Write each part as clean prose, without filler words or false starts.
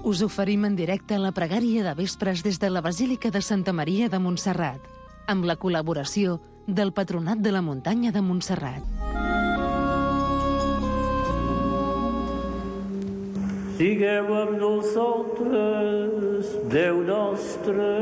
Us oferim en directe la pregària de vespres des de la Basílica de Santa Maria de Montserrat, amb la col·laboració del Patronat de la Muntanya de Montserrat. Sigueu amb nosaltres, Déu nostre.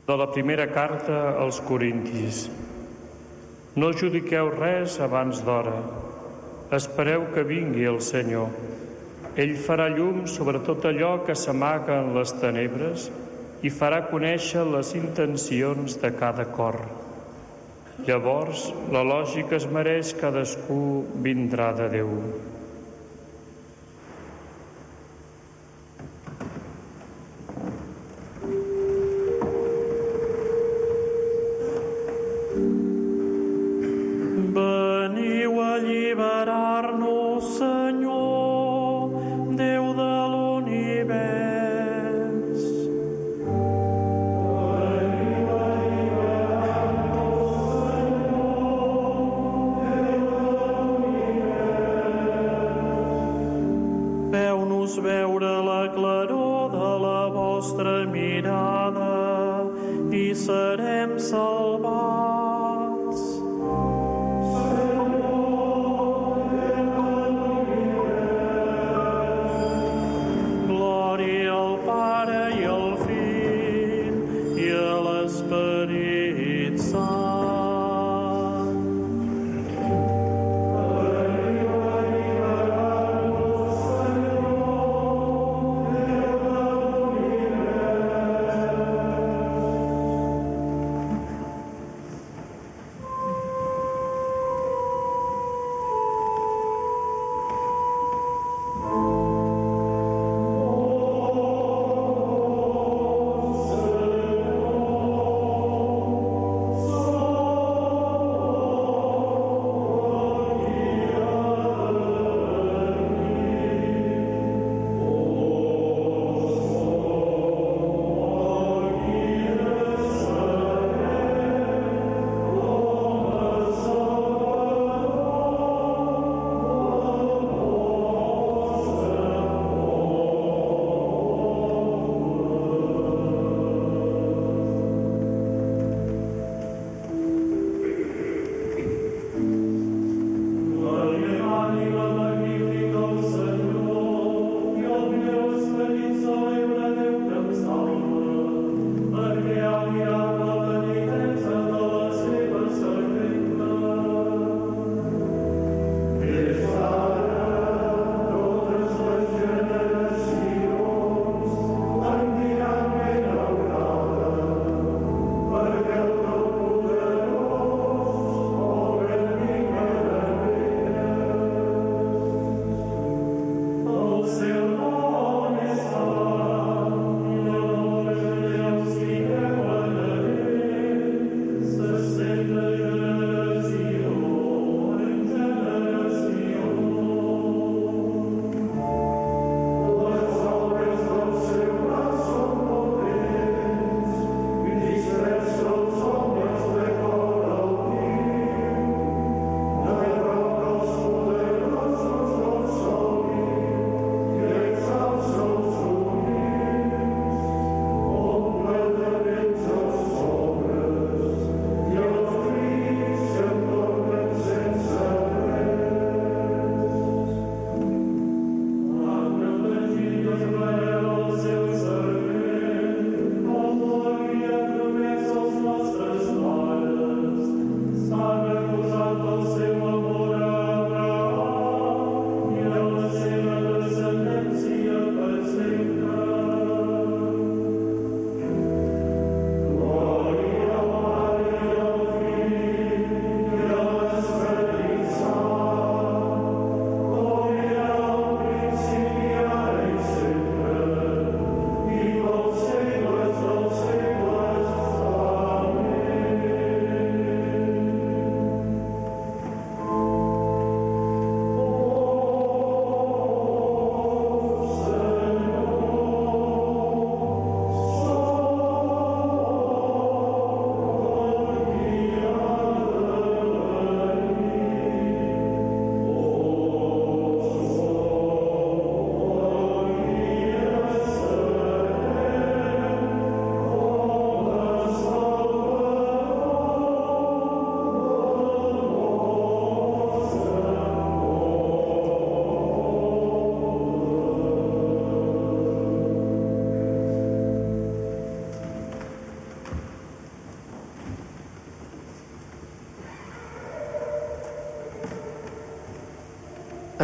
De la primera carta als Corintis. No judiqueu res abans d'hora. Espereu que vingui el Senyor. Ell farà llum sobre tot allò que s'amaga en les tenebres i farà conèixer les intencions de cada cor. Llavors, l'elogi que es mereix cadascú vindrà de Déu. Veniu a alliberar-nos, Senyor, Déu de l'univers. Veniu a alliberar-nos, Senyor, Déu de l'univers. Feu-nos veure la claror de la vostra mirada i serem salvats.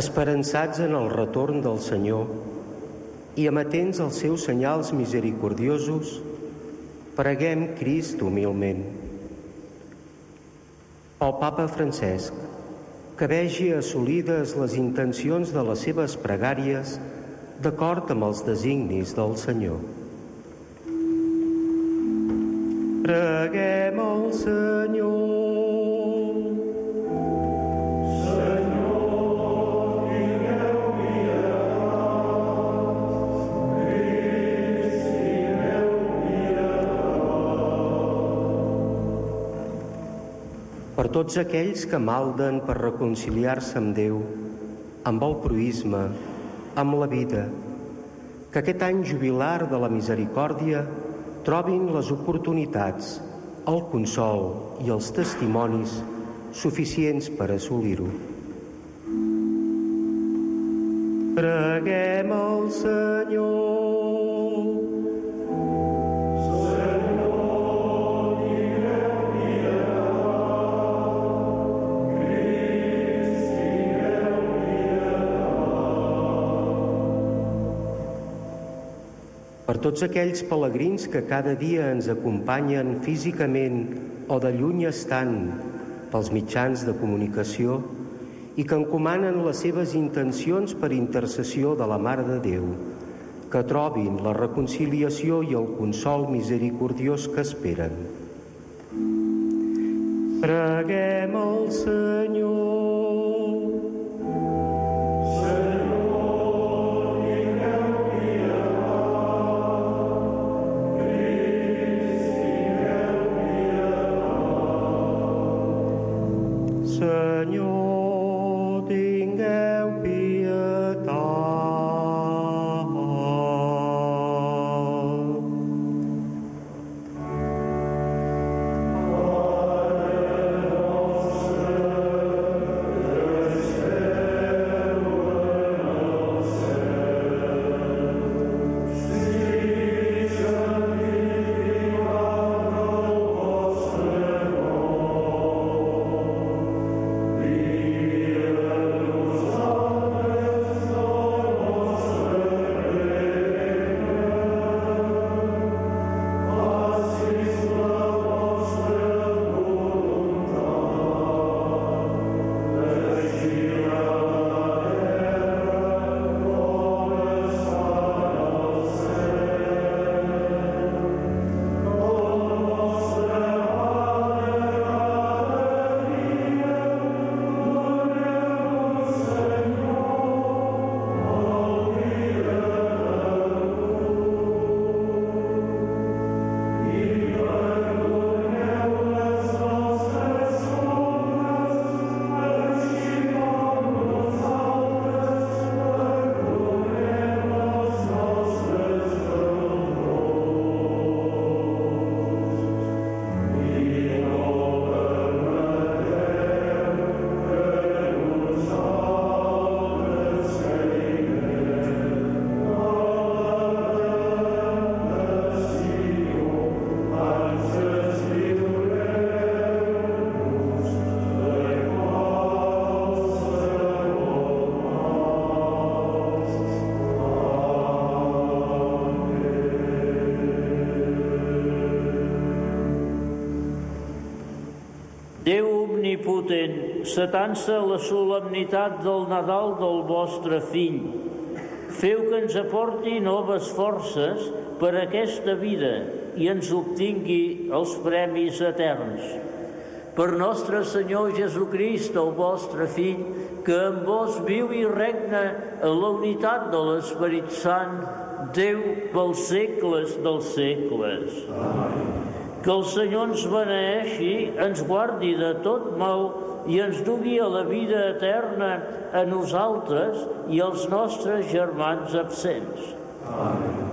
Esperançats en el retorn del Senyor i amatents als seus senyals misericordiosos, preguem Crist humilment. Pel Papa Francesc, que vegi assolides les intencions de les seves pregàries d'acord amb els designis del Senyor. Preguem al Senyor. Per tots aquells que malden per reconciliar-se amb Déu, amb el proïsme, amb la vida, que aquest any jubilar de la misericòrdia trobin les oportunitats, el consol i els testimonis suficients per assolir-ho. Preguem al Senyor. Per tots aquells pelegrins que cada dia ens acompanyen físicament o de lluny estant pels mitjans de comunicació i que encomanen les seves intencions per intercessió de la Mare de Déu, que trobin la reconciliació i el consol misericordiós que esperen. Preguem al Senyor. Senyor, tingueu pietat. Déu omnipotent, setant-se la solemnitat del Nadal del vostre Fill, feu que ens aporti noves forces per aquesta vida i ens obtingui els premis eterns. Per nostre Senyor Jesucrist, el vostre Fill, que amb vos viu i regna en la unitat de l'Esperit Sant, Déu pels segles dels segles. Amén. Que el Senyor ens beneeixi, ens guardi de tot mal i ens dugui a la vida eterna a nosaltres i als nostres germans absents. Amén.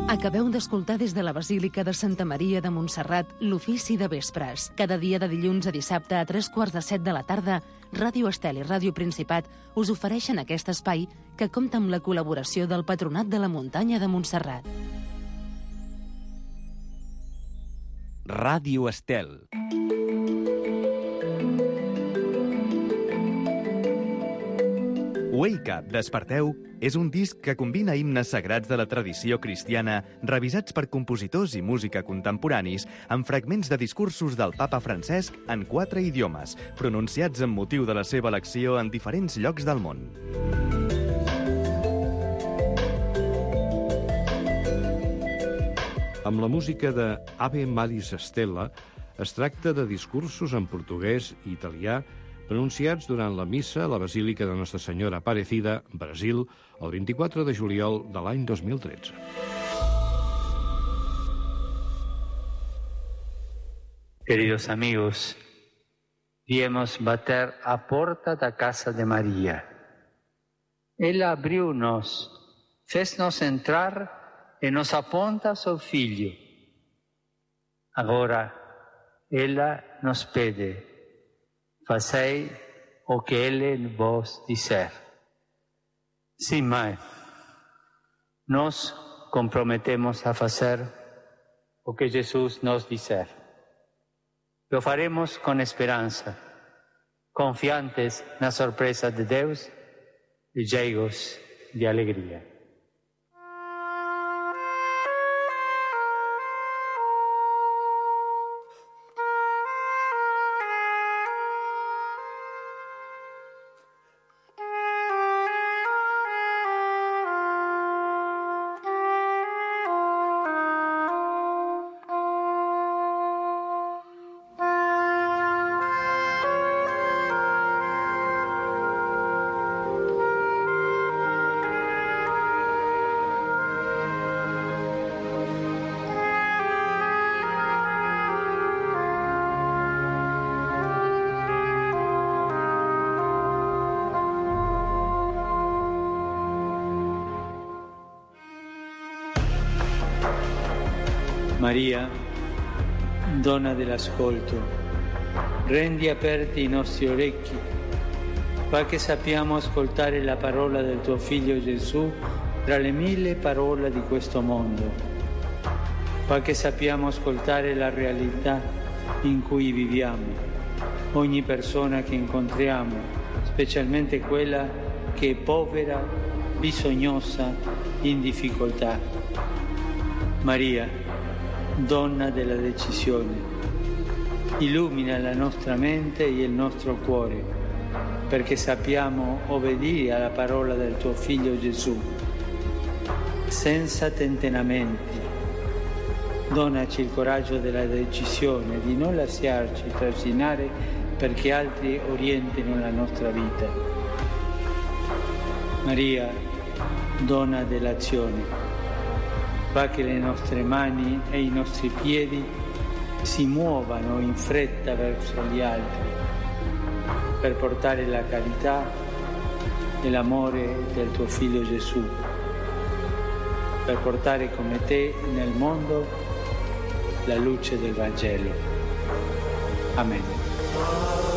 Acabeu d'escoltar des de la Basílica de Santa Maria de Montserrat l'ofici de vespres. Cada dia de dilluns a dissabte a 3:45 de la tarda, Ràdio Estel i Ràdio Principat us ofereixen aquest espai que compta amb la col·laboració del Patronat de la Muntanya de Montserrat. Ràdio Estel. Wake Up, Desperteu és un disc que combina himnes sagrats de la tradició cristiana revisats per compositors i música contemporanis amb fragments de discursos del papa Francesc en 4 idiomes, pronunciats amb motiu de la seva elecció en diferents llocs del món. Amb la música de Ave Maris Stella es tracta de discursos en portuguès i italià pronunciats durant la missa a la Basílica de Nostra Senyora Aparecida, Brasil, el 24 de juliol de l'any 2013. Queridos amigos, viemos bater a porta da casa de Maria. Ela abriu-nos, fez-nos entrar e nos aponta seu filho. Agora, ela nos pede: fazei o que ele vos disser. Sim, Mãe, nós comprometemos a fazer o que Jesus nos disser. Lo faremos com esperança, confiantes na surpresa de Deus e cheios de alegria. Maria, donna dell'ascolto, rendi aperti i nostri orecchi, fa che sappiamo ascoltare la parola del tuo Figlio Gesù tra le 1000 parole di questo mondo. Fa che sappiamo ascoltare la realtà in cui viviamo, ogni persona che incontriamo, specialmente quella che è povera, bisognosa, in difficoltà. Maria, donna della decisione, illumina la nostra mente e il nostro cuore, perché sappiamo obbedire alla parola del tuo Figlio Gesù, senza tentennamenti. Donaci il coraggio della decisione di non lasciarci trascinare perché altri orientino la nostra vita. Maria, donna dell'azione, fa che le nostre mani e i nostri piedi si muovano in fretta verso gli altri per portare la carità e l'amore del tuo Figlio Gesù, per portare come te nel mondo la luce del Vangelo. Amen.